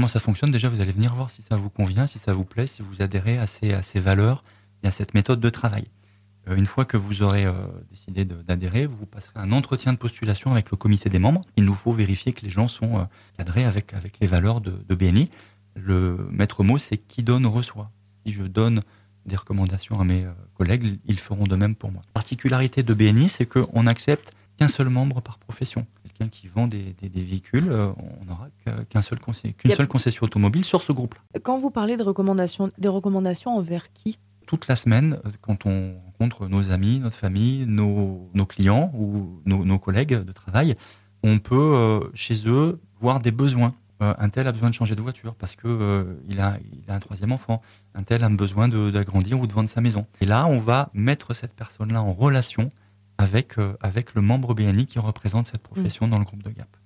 comment ça fonctionne? Déjà, vous allez venir voir si ça vous convient, si ça vous plaît, si vous adhérez à ces valeurs et à cette méthode de travail. Une fois que vous aurez décidé d'adhérer, vous passerez un entretien de postulation avec le comité des membres. Il nous faut vérifier que les gens sont cadrés avec les valeurs de BNI. Le maître mot, c'est qui donne reçoit. Si je donne des recommandations à mes collègues, ils feront de même pour moi. La particularité de BNI, c'est qu'on n'accepte qu'un seul membre par profession. Quelqu'un qui vend des véhicules, on n'aura qu'une seule concession automobile sur ce groupe-là. Quand vous parlez de recommandations, des recommandations envers qui? Toute la semaine, quand on rencontre nos amis, notre famille, nos clients ou nos collègues de travail, on peut, chez eux, voir des besoins. Un tel a besoin de changer de voiture parce que il a un troisième enfant. Un tel a besoin d'agrandir ou de vendre sa maison. Et là, on va mettre cette personne-là en relation avec le membre BNI qui représente cette profession dans le groupe de Gap.